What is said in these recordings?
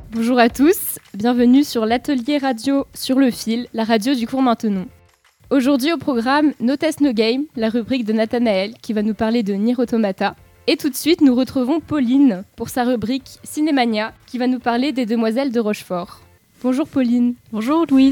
Bonjour à tous, bienvenue sur l'atelier radio sur le fil, la radio du cours Maintenon. Aujourd'hui au programme No Test No Game, la rubrique de Nathanaël qui va nous parler de Nier Automata. Et tout de suite, nous retrouvons Pauline pour sa rubrique Cinémania qui va nous parler des Demoiselles de Rochefort. Bonjour Pauline. Bonjour Louise.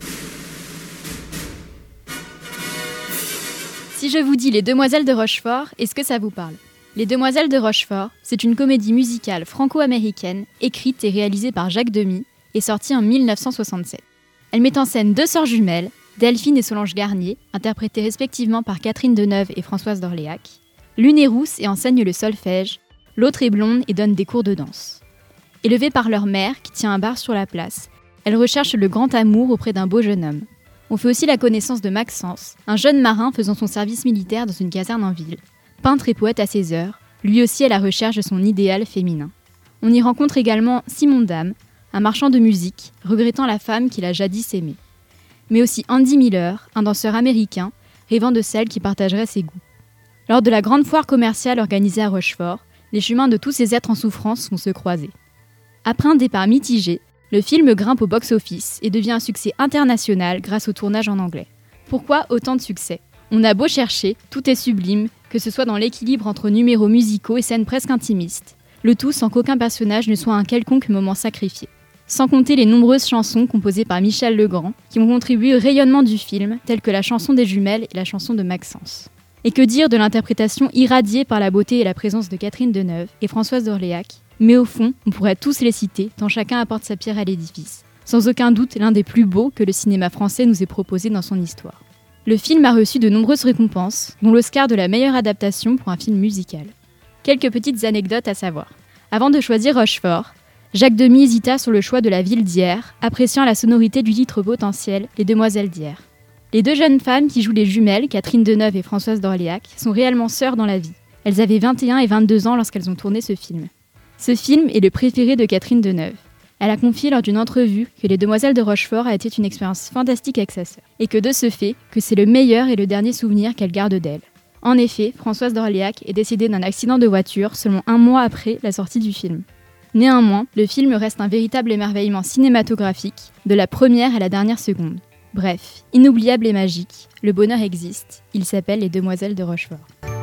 Si je vous dis Les Demoiselles de Rochefort, est-ce que ça vous parle ? Les Demoiselles de Rochefort, c'est une comédie musicale franco-américaine, écrite et réalisée par Jacques Demy et sortie en 1967. Elle met en scène deux sœurs jumelles, Delphine et Solange Garnier, interprétées respectivement par Catherine Deneuve et Françoise d'Orléac. L'une est rousse et enseigne le solfège, l'autre est blonde et donne des cours de danse. Élevées par leur mère, qui tient un bar sur la place, elles recherchent le grand amour auprès d'un beau jeune homme. On fait aussi la connaissance de Maxence, un jeune marin faisant son service militaire dans une caserne en ville. Peintre et poète à ses heures, lui aussi à la recherche de son idéal féminin. On y rencontre également Simon Dame, un marchand de musique, regrettant la femme qu'il a jadis aimée. Mais aussi Andy Miller, un danseur américain, rêvant de celle qui partagerait ses goûts. Lors de la grande foire commerciale organisée à Rochefort, les chemins de tous ces êtres en souffrance vont se croiser. Après un départ mitigé, le film grimpe au box-office et devient un succès international grâce au tournage en anglais. Pourquoi autant de succès ? On a beau chercher, tout est sublime, que ce soit dans l'équilibre entre numéros musicaux et scènes presque intimistes, le tout sans qu'aucun personnage ne soit un quelconque moment sacrifié. Sans compter les nombreuses chansons composées par Michel Legrand, qui ont contribué au rayonnement du film, telles que la chanson des jumelles et la chanson de Maxence. Et que dire de l'interprétation irradiée par la beauté et la présence de Catherine Deneuve et Françoise d'Orléac, mais au fond, on pourrait tous les citer, tant chacun apporte sa pierre à l'édifice. Sans aucun doute, l'un des plus beaux que le cinéma français nous ait proposé dans son histoire. Le film a reçu de nombreuses récompenses, dont l'Oscar de la meilleure adaptation pour un film musical. Quelques petites anecdotes à savoir. Avant de choisir Rochefort, Jacques Demy hésita sur le choix de la ville d'Hyères, appréciant la sonorité du titre potentiel, Les Demoiselles d'Hyères. Les deux jeunes femmes qui jouent les jumelles, Catherine Deneuve et Françoise d'Orléac, sont réellement sœurs dans la vie. Elles avaient 21 et 22 ans lorsqu'elles ont tourné ce film. Ce film est le préféré de Catherine Deneuve. Elle a confié lors d'une entrevue que Les Demoiselles de Rochefort a été une expérience fantastique avec sa sœur, et que de ce fait, que c'est le meilleur et le dernier souvenir qu'elle garde d'elle. En effet, Françoise d'Orléac est décédée d'un accident de voiture seulement un mois après la sortie du film. Néanmoins, le film reste un véritable émerveillement cinématographique, de la première à la dernière seconde. Bref, inoubliable et magique, le bonheur existe, il s'appelle Les Demoiselles de Rochefort.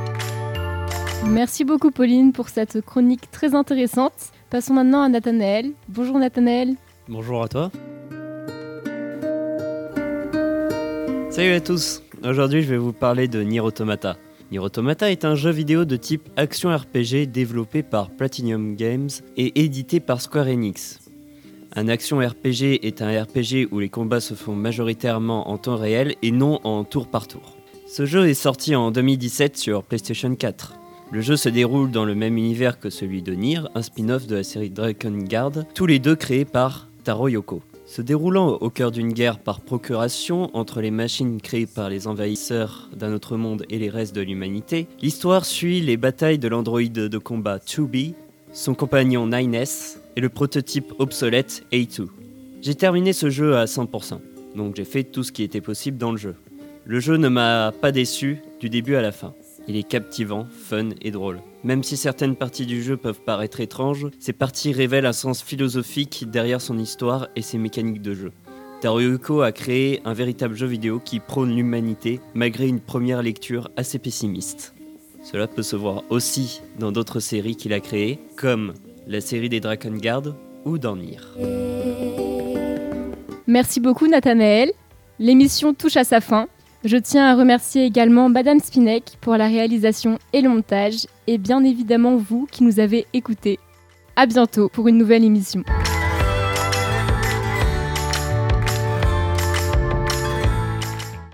Merci beaucoup Pauline pour cette chronique très intéressante. Passons maintenant à Nathanaël. Bonjour Nathanaël. Bonjour à toi. Salut à tous. Aujourd'hui, je vais vous parler de Nier Automata. Nier Automata est un jeu vidéo de type action RPG développé par Platinum Games et édité par Square Enix. Un action RPG est un RPG où les combats se font majoritairement en temps réel et non en tour par tour. Ce jeu est sorti en 2017 sur PlayStation 4. Le jeu se déroule dans le même univers que celui de Nier, un spin-off de la série Drakengard, tous les deux créés par Taro Yoko. Se déroulant au cœur d'une guerre par procuration entre les machines créées par les envahisseurs d'un autre monde et les restes de l'humanité, l'histoire suit les batailles de l'androïde de combat 2B, son compagnon 9S et le prototype obsolète A2. J'ai terminé ce jeu à 100%, donc j'ai fait tout ce qui était possible dans le jeu. Le jeu ne m'a pas déçu du début à la fin. Il est captivant, fun et drôle. Même si certaines parties du jeu peuvent paraître étranges, ces parties révèlent un sens philosophique derrière son histoire et ses mécaniques de jeu. Taro Yoko a créé un véritable jeu vidéo qui prône l'humanité malgré une première lecture assez pessimiste. Cela peut se voir aussi dans d'autres séries qu'il a créées, comme la série des Drakengard ou dans Nier. Merci beaucoup Nathanaël. L'émission touche à sa fin. Je tiens à remercier également Madame Spinec pour la réalisation et le montage, et bien évidemment vous qui nous avez écoutés. À bientôt pour une nouvelle émission.